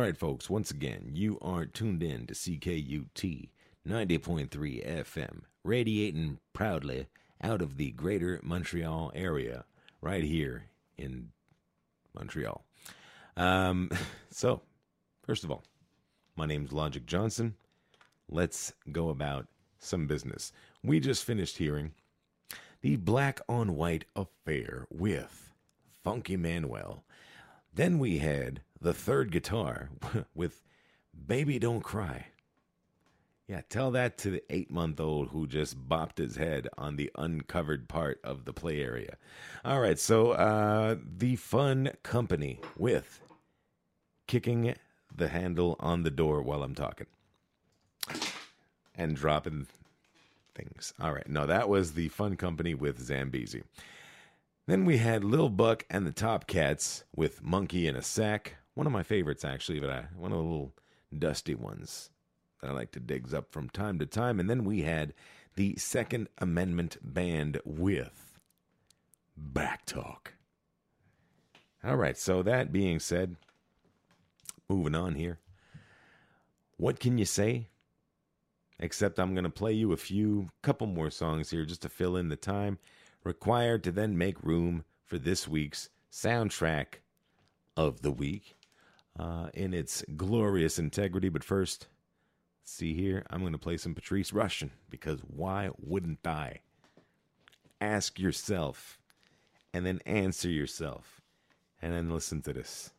right, folks, once again, you are tuned in to CKUT 90.3 FM, radiating proudly out of the greater Montreal area, right here in Montreal. So, first of all, my name's Logic Johnson. Let's go about some business. We just finished hearing the Black on White Affair with Funky Manuel. Then we had the third guitar with Baby Don't Cry. Yeah, tell that to the 8-month-old who just bopped his head on the uncovered part of the play area. All right, so the Fun Company with Kicking the Handle on the Door while I'm talking. And dropping things. All right, no, that was the Fun Company with Zambezi. Then we had Lil Buck and the Top Cats with Monkey in a Sack. One of my favorites, actually, but one of the little dusty ones that I like to dig up from time to time. And then we had the Second Amendment Band with Back Talk. All right, so that being said, moving on here. What can you say? Except I'm going to play you couple more songs here just to fill in the time required to then make room for this week's soundtrack of the week in its glorious integrity. But first, let's see here, I'm going to play some Patrice Rushen, because why wouldn't I? Ask yourself, and then answer yourself, and then listen to this.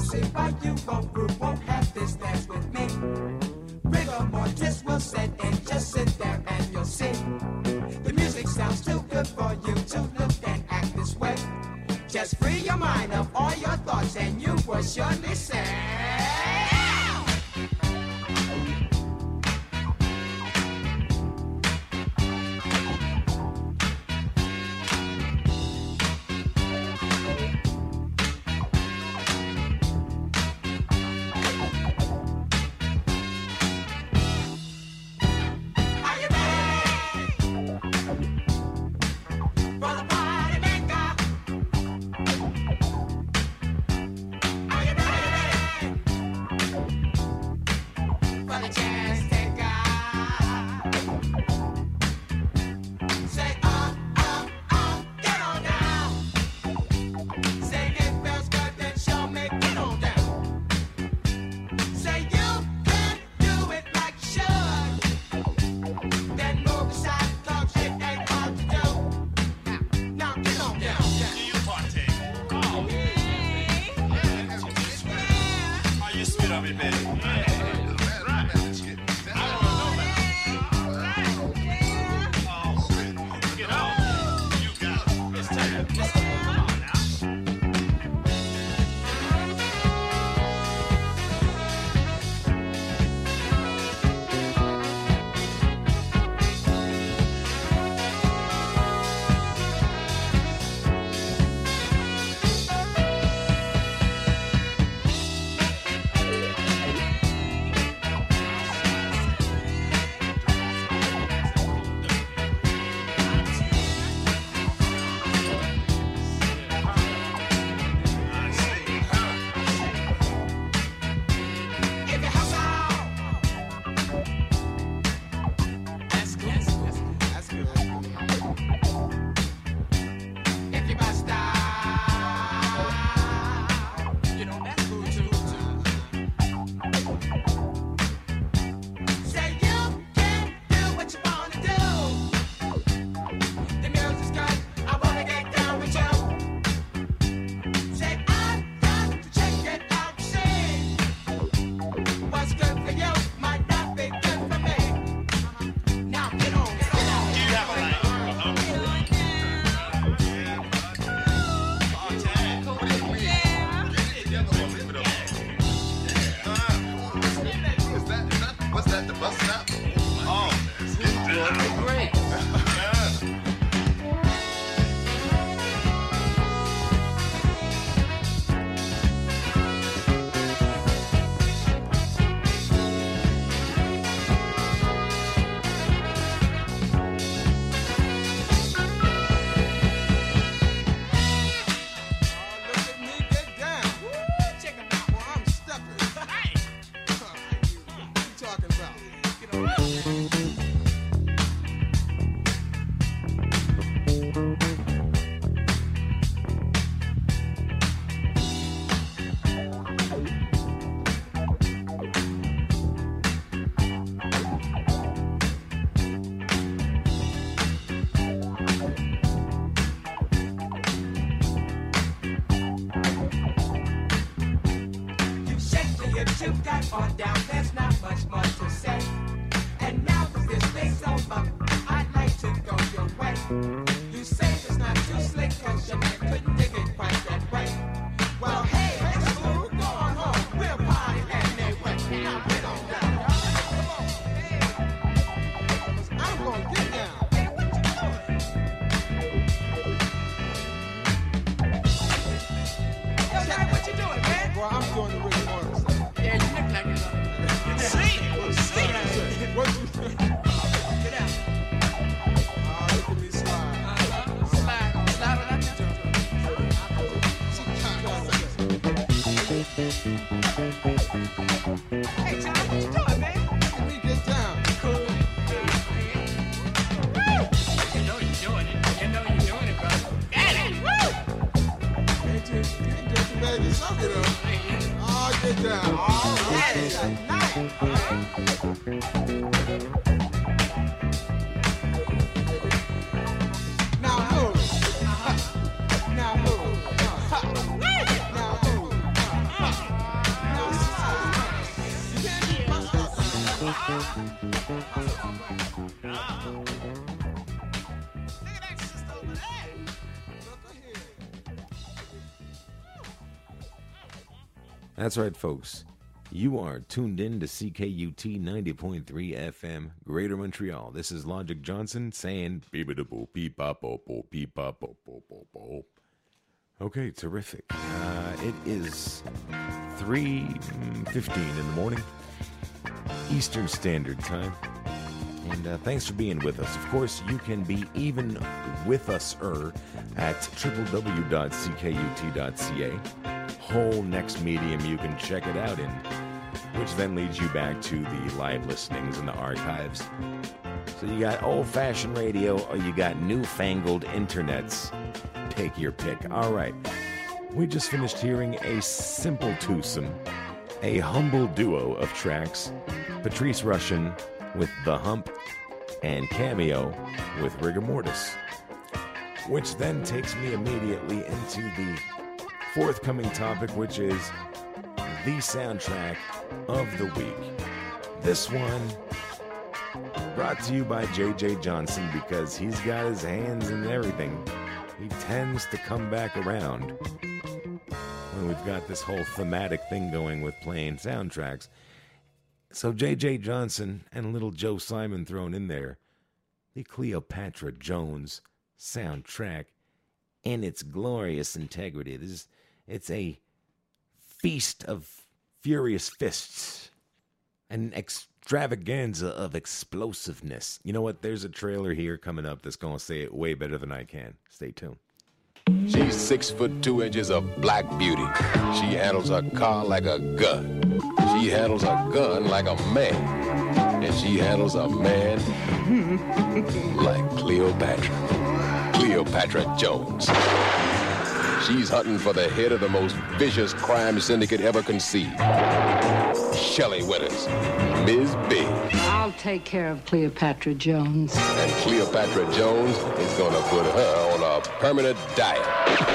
see why you won't have this dance with me. Rigor mortis will set in, just sit there and you'll see. The music sounds too good for you to look and act this way. Just free your mind of all your thoughts and you will surely say. That's right, folks. You are tuned in to CKUT 90.3 FM, Greater Montreal. This is Logic Johnson saying beep-a-da-boop, beep-a-boop, beep-a-boop. Okay, terrific. It is 3:15 in the morning, Eastern Standard Time. And thanks for being with us. Of course, you can be even with us-er at www.ckut.ca. Whole next medium you can check it out in, which then leads you back to the live listenings and the archives. So you got old-fashioned radio or you got newfangled internets. Take your pick. All right. We just finished hearing a simple twosome, a humble duo of tracks. Patrice Rushen with The Hump and Cameo with Rigor Mortis. Which then takes me immediately into the forthcoming topic, which is the soundtrack of the week. This one brought to you by J.J. Johnson because he's got his hands in everything. He tends to come back around when we've got this whole thematic thing going with playing soundtracks. So J.J. Johnson and a little Joe Simon thrown in there. The Cleopatra Jones soundtrack in its glorious integrity. It's a feast of furious fists, an extravaganza of explosiveness. You know what? There's a trailer here coming up that's going to say it way better than I can. Stay tuned. She's 6 foot 2 inches of black beauty. She handles a car like a gun. She handles a gun like a man. And she handles a man like Cleopatra. Cleopatra Jones. She's hunting for the head of the most vicious crime syndicate ever conceived. Shelley Winters, Ms. Big. I'll take care of Cleopatra Jones. And Cleopatra Jones is gonna put her on a permanent diet.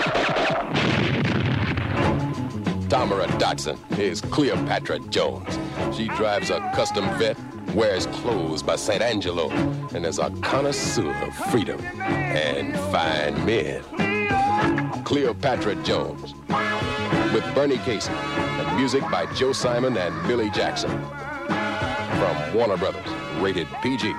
Tamara Dotson is Cleopatra Jones. She drives a custom vet, wears clothes by St. Angelo, and is a connoisseur of freedom and fine men. Cleopatra Jones, with Bernie Casey, and music by Joe Simon and Billy Jackson. From Warner Brothers, rated PG.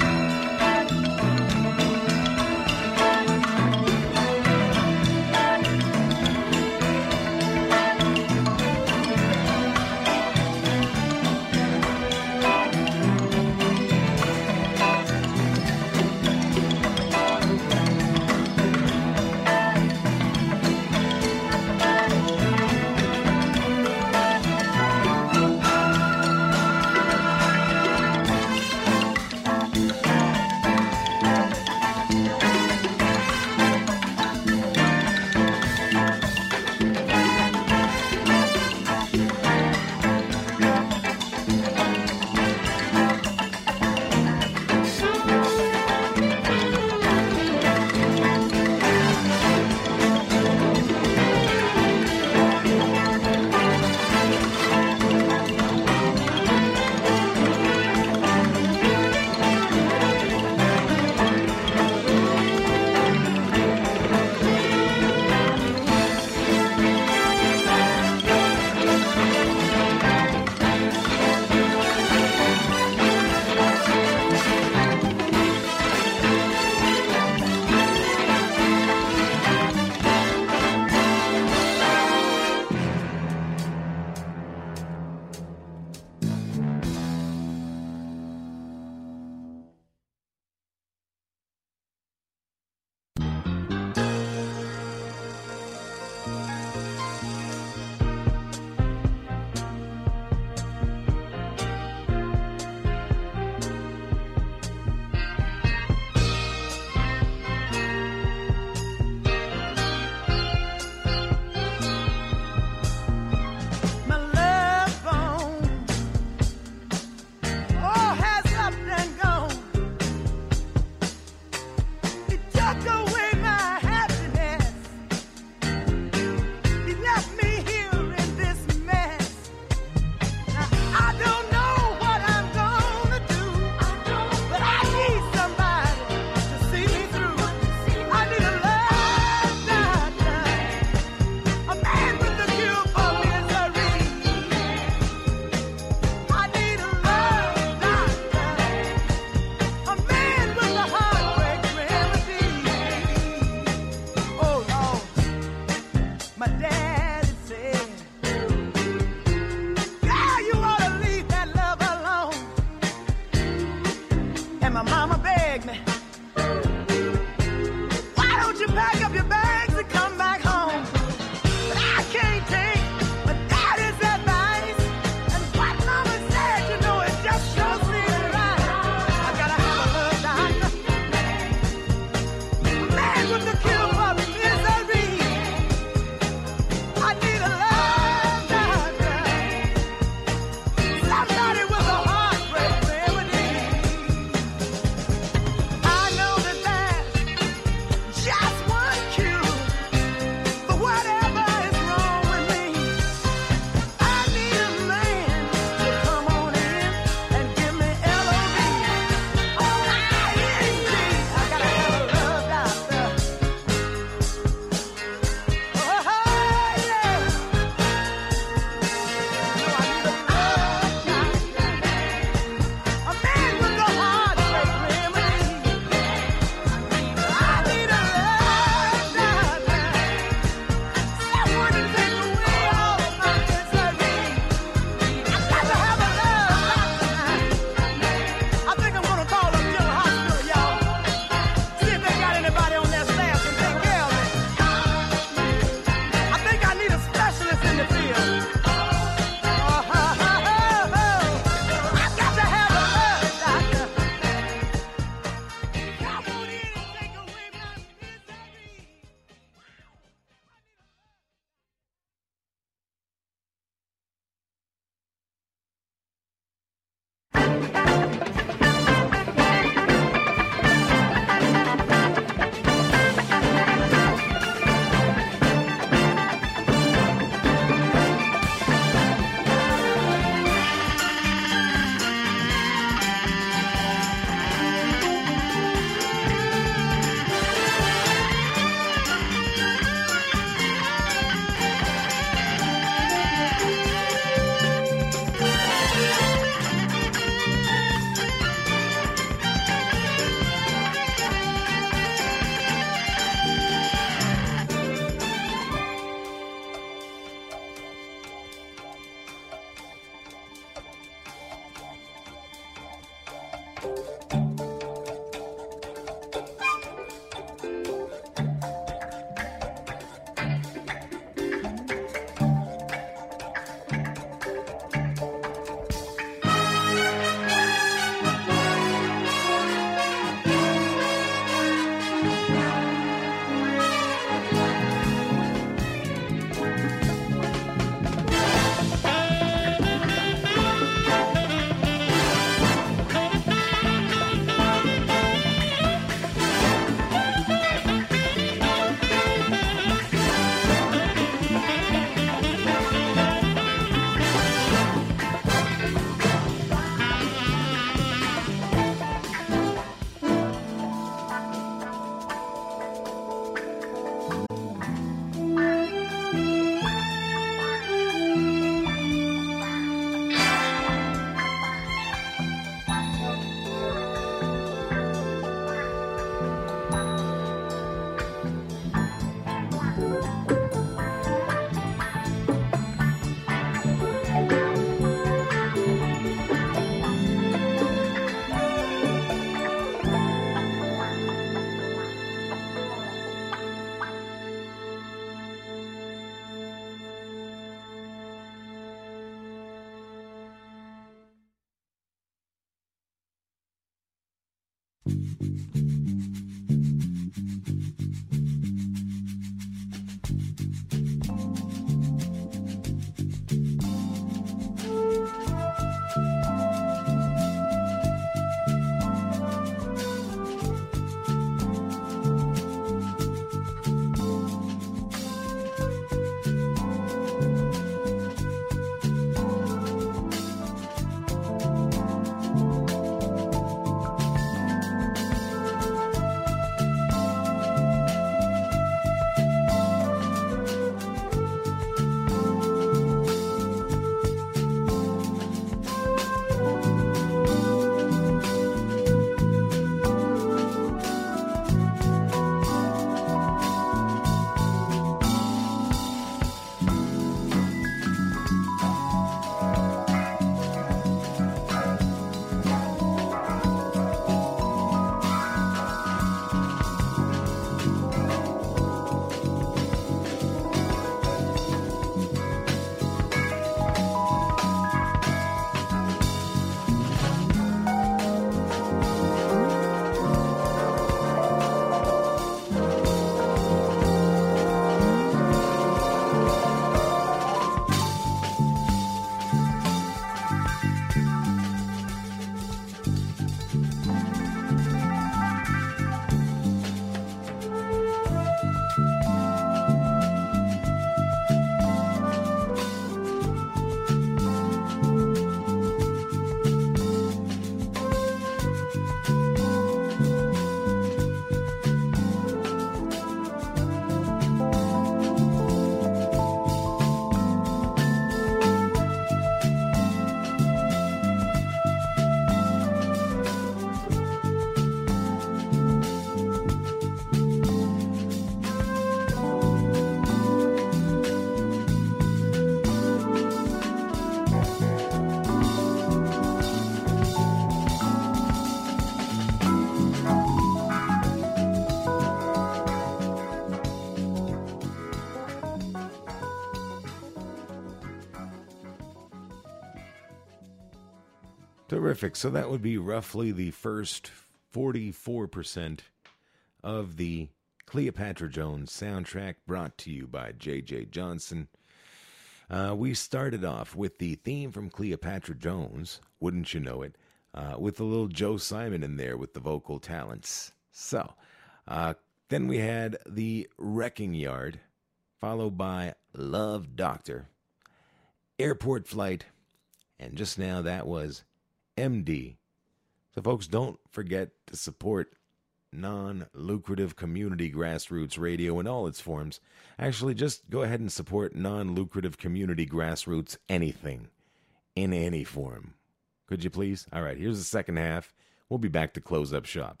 Terrific. So that would be roughly the first 44% of the Cleopatra Jones soundtrack, brought to you by J.J. Johnson. We started off with the theme from Cleopatra Jones, Wouldn't You Know It, with a little Joe Simon in there with the vocal talents. So, then we had The Wrecking Yard, followed by Love Doctor, Airport Flight, and just now that was MD. So folks, don't forget to support non-lucrative community grassroots radio in all its forms. Actually, just go ahead and support non-lucrative community grassroots anything, in any form. Could you please? All right, here's the second half. We'll be back to close up shop.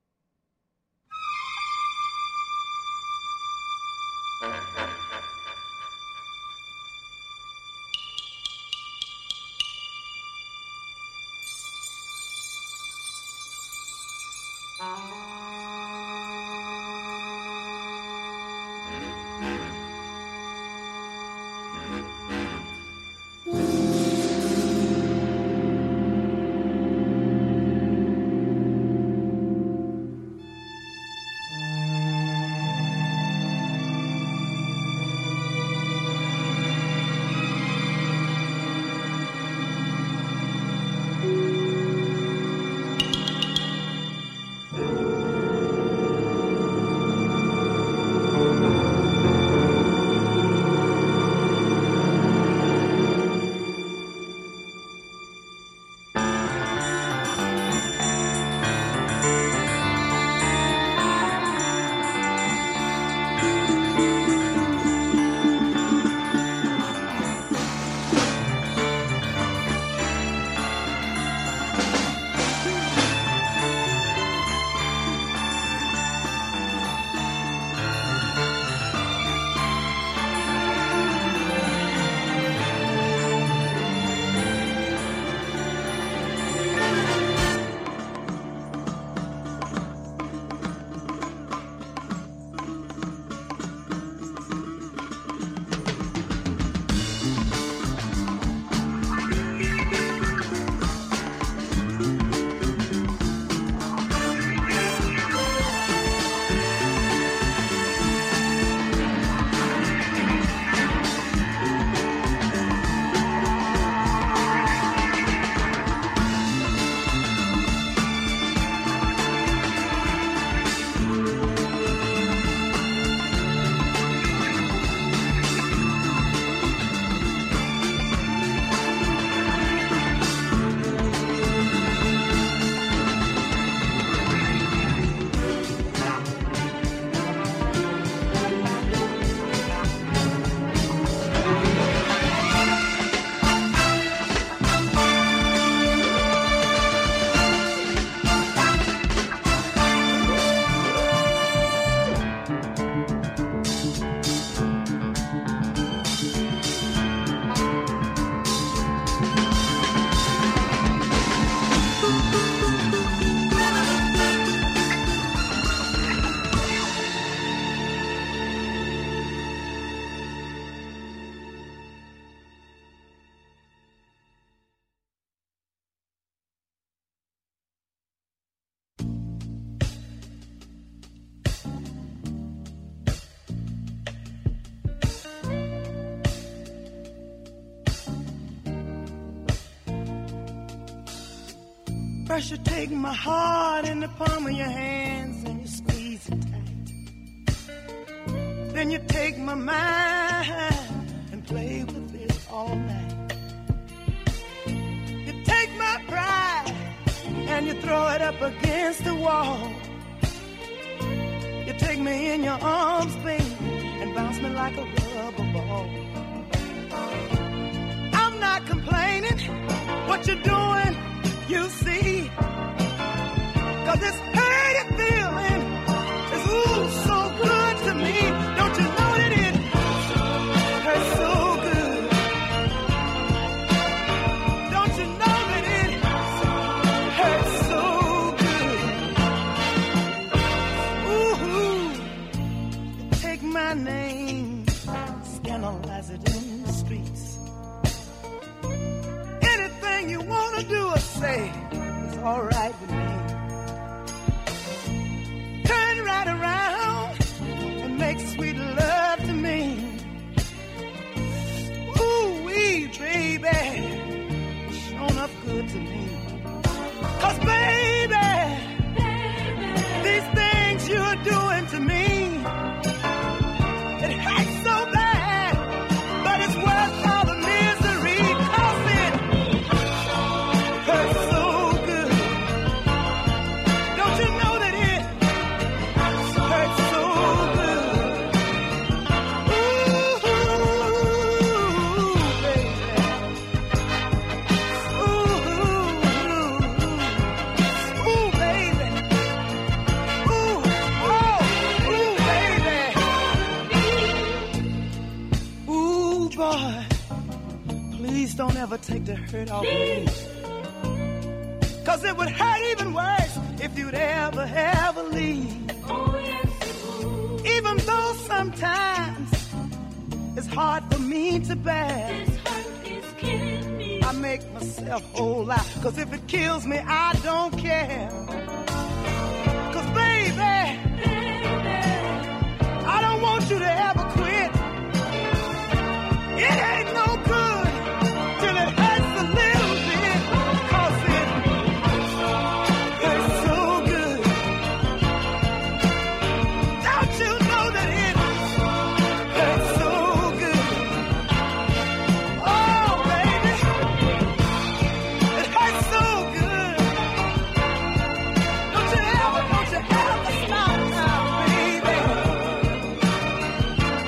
First you take my heart in the palm of your hands and you squeeze it tight. Then you take my mind and play with it all night. You take my pride and you throw it up against the wall. You take me in your arms, baby, and bounce me like a rubber ball. I'm not complaining, what you're doing, you see, 'cause this hurting feeling is ooh so good to me. Don't you know that it hurts so good? Don't you know that it hurts so good? Ooh, you take my name, scandalize it in the streets. Anything you wanna do or say, say it's all right with me. Turn right around and make sweet love to me. Ooh-wee, baby, shown up good to me. 'Cause baby, these things you're doing to me, it hurts so bad, but it's worth all the misery. 'Cause it hurts so good. Don't you know that it hurts so good? Ooh, baby. Ooh, baby. Ooh, boy, please don't ever take the hurt off me. 'Cause it would hurt even worse if you'd ever leave. Even though sometimes it's hard for me to bear, I make myself whole out. 'Cause if it kills me, I don't care. 'Cause baby, I don't want you to ever quit. It ain't no good till it hurts a little bit. 'Cause it hurts so good. Don't you know that it hurts so good? Oh, baby, it hurts so good. Don't you ever stop now, baby.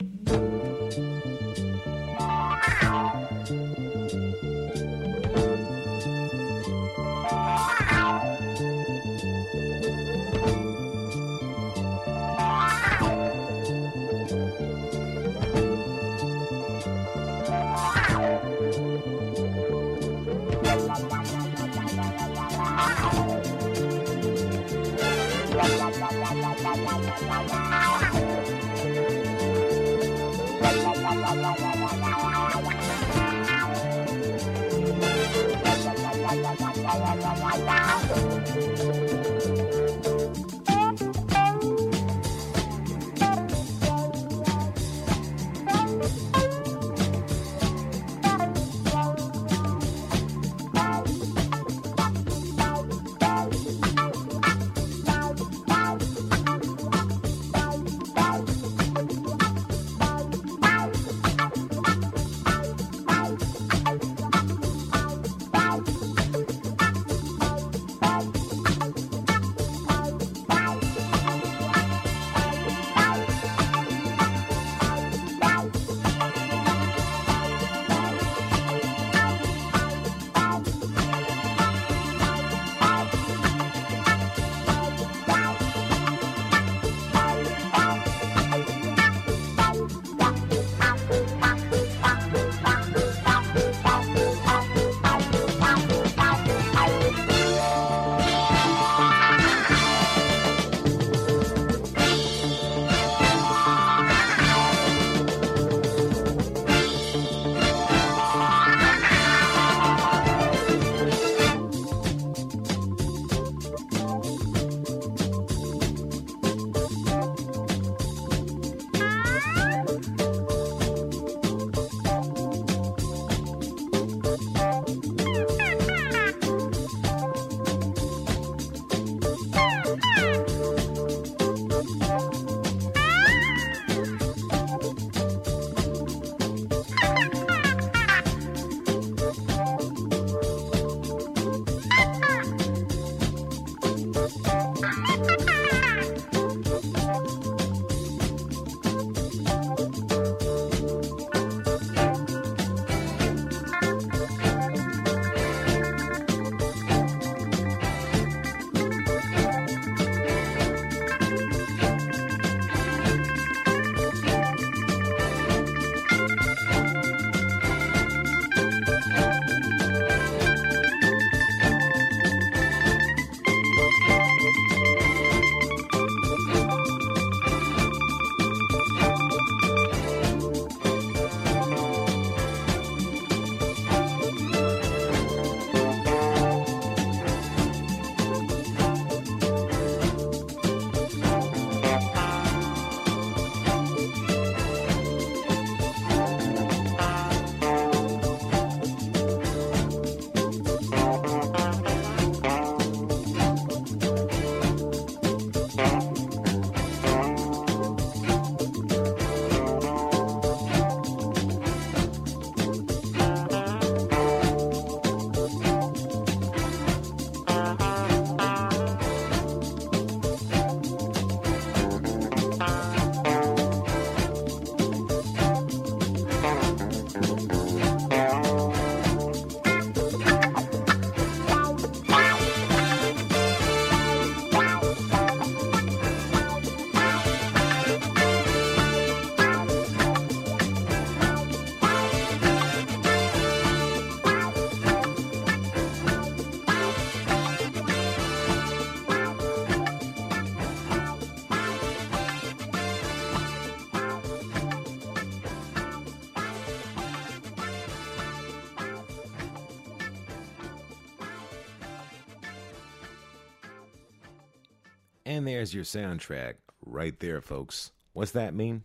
And there's your soundtrack right there, folks. What's that mean?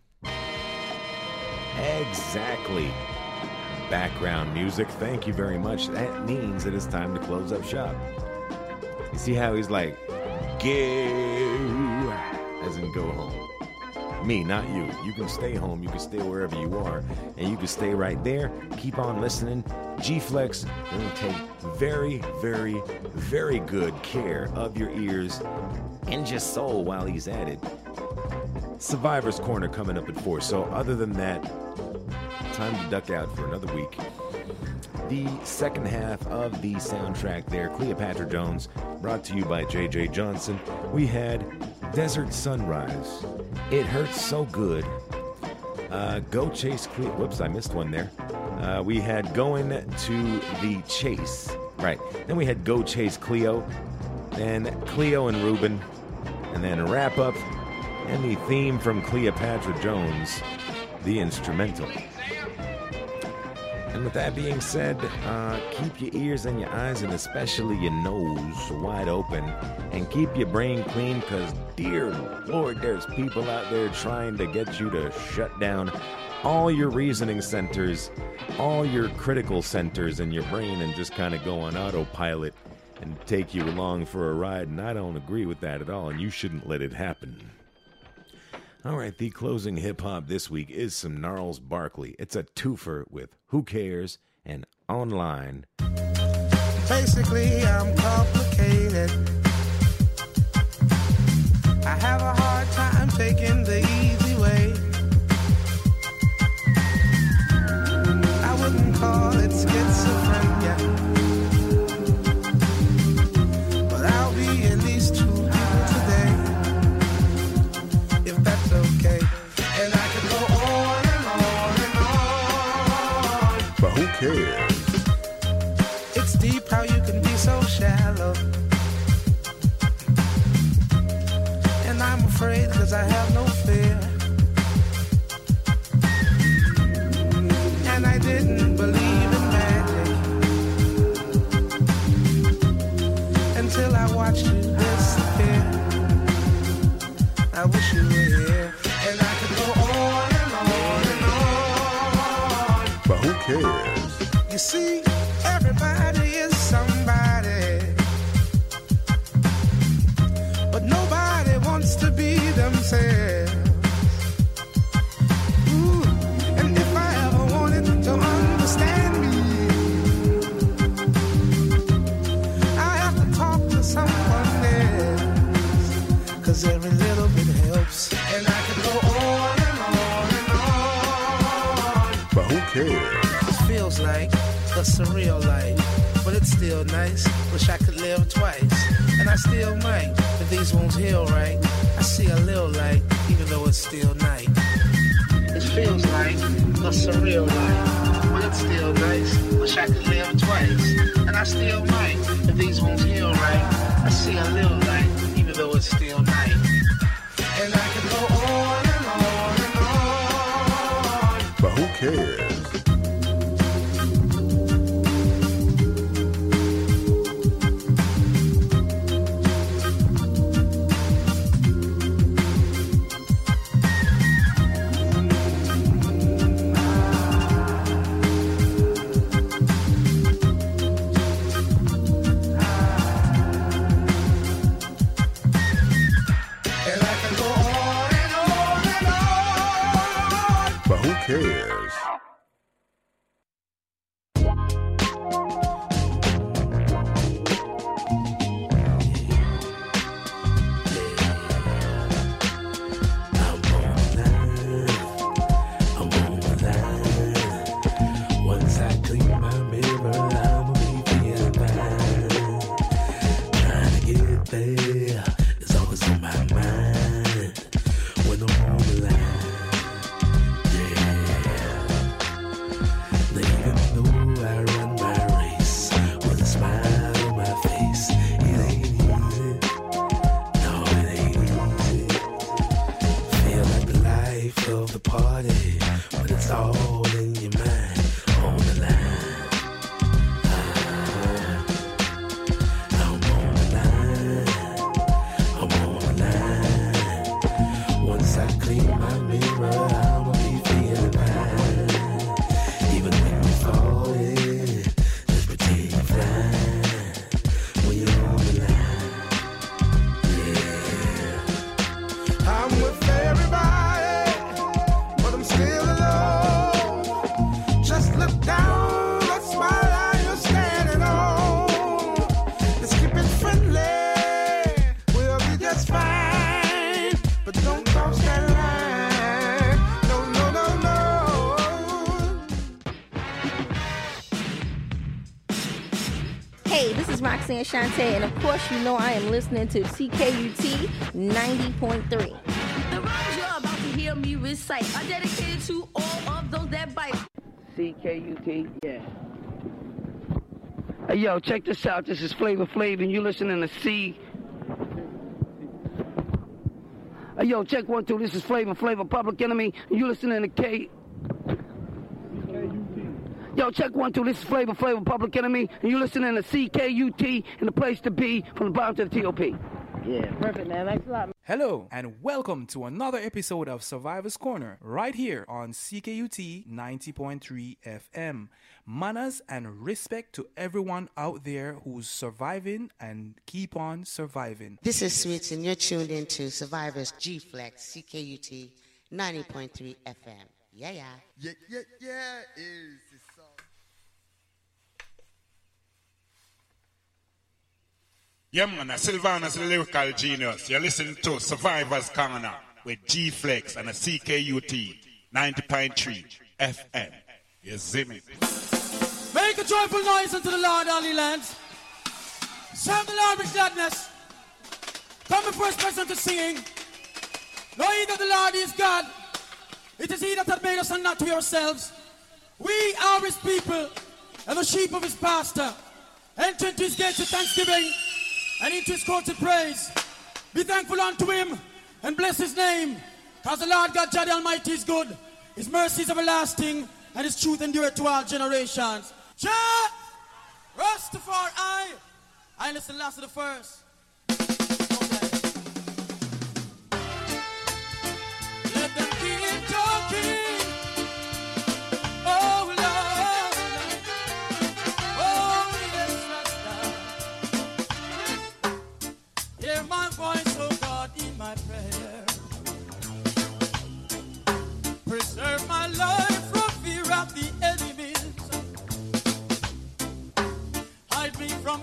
Exactly. Background music. Thank you very much. That means that it's time to close up shop. You see how he's like, go, as in go home. Me, not you. You can stay home. You can stay wherever you are. And you can stay right there. Keep on listening. G-Flex will take very, very, very good care of your ears and your soul while he's at it. Survivor's Corner coming up at 4. So other than that, time to duck out for another week. The second half of the soundtrack there, Cleopatra Jones, brought to you by J.J. Johnson. We had Desert Sunrise, It Hurts So Good, Go Chase Cleo. Whoops, I missed one there. We had Going to the Chase. Right. Then we had Go Chase Cleo, then Cleo and Ruben, and then Wrap Up, and the theme from Cleopatra Jones, the instrumental. And with that being said, keep your ears and your eyes and especially your nose wide open and keep your brain clean because, dear Lord, there's people out there trying to get you to shut down all your reasoning centers, all your critical centers in your brain and just kind of go on autopilot and take you along for a ride. And I don't agree with that at all, and you shouldn't let it happen. All right, the closing hip-hop this week is some Gnarls Barkley. It's a twofer with Who Cares and Online. Basically, I'm complicated. I have a hard time taking the easy way. I wouldn't call it schizophrenia, but I'll be at least 2 people today. That's okay. And I can go on and on and on. But who cares? It's deep how you can be so shallow. And I'm afraid cause I have no fear. And I didn't believe in magic until I watched you disappear. I wish you were here, and I could go on and on and on. But who cares? You see, everybody is somebody, but nobody wants to be themselves. Ooh, and if I ever wanted to understand me, I have to talk to someone else, cause every little bit helps, and I can go on and on and on. But who cares? This feels like a surreal life, but it's still nice. Wish I could live twice, and I still might. If these wounds heal right, I see a little light, even though it's still night. It feels like a surreal life, but it's still nice. Wish I could live twice, and I still might. If these wounds heal right, I see a little light, even though it's still night. And I can go on and on and on. But who cares? Cares. Hey, this is Roxanne Shante, and of course you know I am listening to CKUT 90.3. The rhymes you're about to hear me recite are dedicated to all of those that bite. CKUT, yeah. Hey, yo, check this out. This is Flavor Flav, and you listening to C. Hey, yo, check 1, 2. This is Flavor Flav, Public Enemy, and you listening to K. Yo, check 1, 2. This is Flavor Flav, Public Enemy, and you listening to CKUT, and the place to be from the bottom to the TOP. Yeah, perfect, man. Thanks a lot. Hello, and welcome to another episode of Survivor's Corner, right here on CKUT 90.3 FM. Manners and respect to everyone out there who's surviving and keep on surviving. This is Sweets, and you're tuned into Survivor's G-Flex, CKUT 90.3 FM. Yeah. Yeah, man, Sylvanus the lyrical genius. You're listening to Survivor's Corner with G-Flex and a CKUT 90.3 FM. You see me? Make a joyful noise unto the Lord, all ye lands. Serve the Lord with gladness. Come before his presence to singing. Know ye that the Lord is God. It is he that hath made us and not we ourselves. We are his people and the sheep of his pasture. Enter into his gates with thanksgiving and into his courts with praise. Be thankful unto him and bless his name. Because the Lord God Jah the Almighty is good. His mercy is everlasting and his truth endureth to all generations. Jah Rastafari, I listen last of the first.